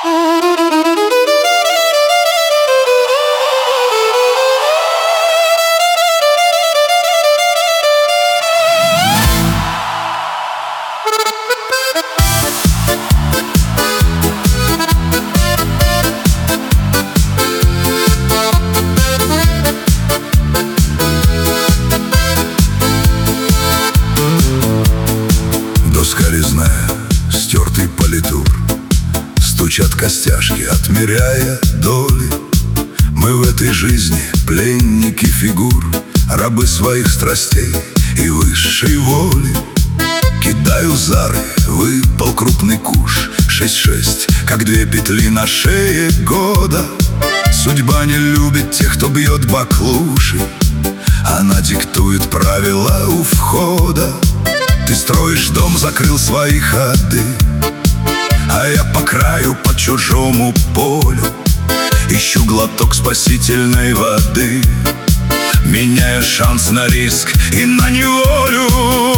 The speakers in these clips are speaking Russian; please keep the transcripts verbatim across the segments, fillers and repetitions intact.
Резная, стертый политур, стучат костяшки, отмеряя доли. Мы в этой жизни пленники фигур, рабы своих страстей и высшей воли. Кидаю зары, выпал крупный куш, шесть-шесть, как две петли на шее года. Судьба не любит тех, кто бьет баклуши, она диктует правила у входа. Ты строишь дом, закрыл свои ходы, а я по краю, по чужому полю ищу глоток спасительной воды, меняя шанс на риск и на неволю.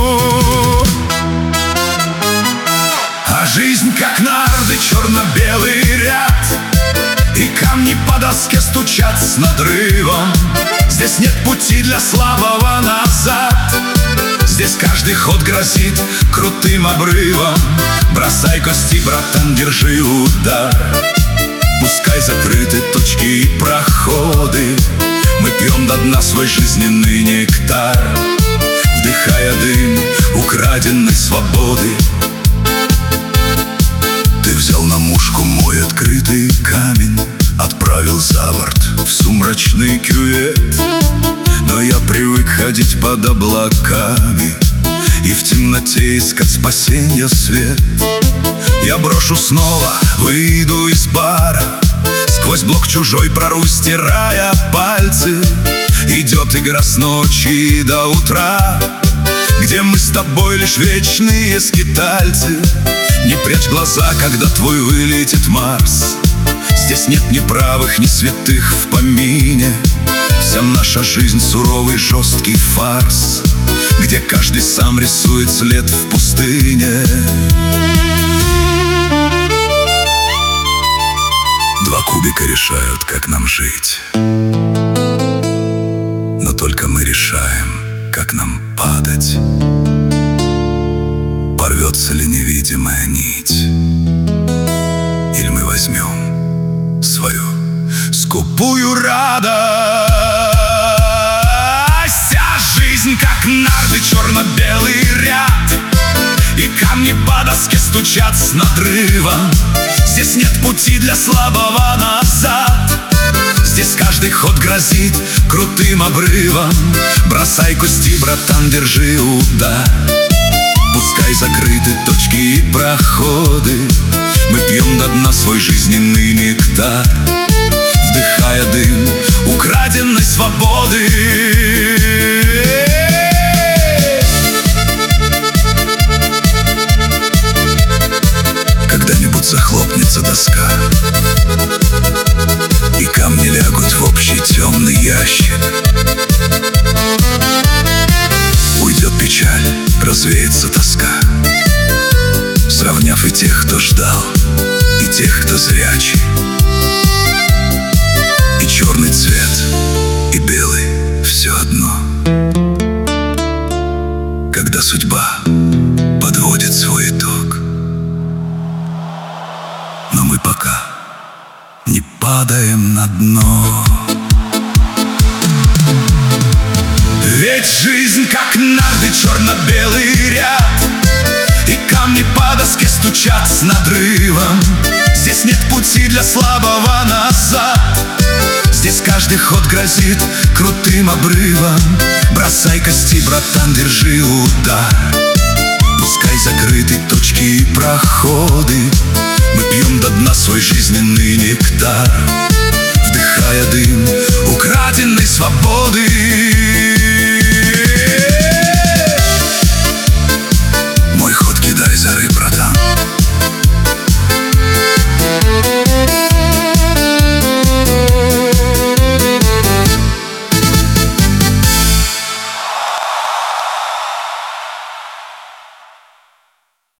А жизнь как нарды, черно-белый ряд, и камни по доске стучат с надрывом. Здесь нет пути для слабого назад, здесь каждый ход грозит крутым обрывом. Бросай кости, братан, держи удар. Пускай закрыты точки и проходы, мы пьем до дна свой жизненный нектар, вдыхая дым украденной свободы. Ты взял на мушку мой открытый камень, отправил за борт в сумрачный кювет. Но я привык ходить под облаками и в темноте искать спасенья свет. Я брошу снова, выйду из бара, сквозь блок чужой прорву, стирая пальцы. Идет игра с ночи до утра, где мы с тобой лишь вечные скитальцы. Не прячь глаза, когда твой вылетит Марс. Здесь нет ни правых, ни святых в помине. Вся наша жизнь суровый жесткий фарс, где каждый сам рисует след в пустыне. Два кубика решают, как нам жить, но только мы решаем, как нам падать. Порвется ли невидимая нить, или мы возьмем свою скупую радость. Вся жизнь как нарды, черно-белый ряд, и камни по доске стучат с надрывом. Здесь нет пути для слабого назад, здесь каждый ход грозит крутым обрывом. Бросай кости, братан, держи удар. Пускай закрыты точки и проходы, мы пьем до дна свой жизненный нектар, вдыхая дым украденной свободы. Когда-нибудь захлопнется доска, и камни лягут в общий темный ящик. Уйдет печаль, развеется тоска, сравняв и тех, кто ждал, и тех, кто зрячий. И черный цвет, и белый — все одно, когда судьба подводит свой итог. Но мы пока не падаем на дно. Ведь жизнь как нарды, черно-белый ряд, и камни по доске стучат с надрывом. Здесь нет пути для слабого назад, здесь каждый ход грозит крутым обрывом. Бросай кости, братан, держи удар. Пускай закрыты точки и проходы, мы пьем до дна свой жизненный нектар, вдыхая дым украденной свободы.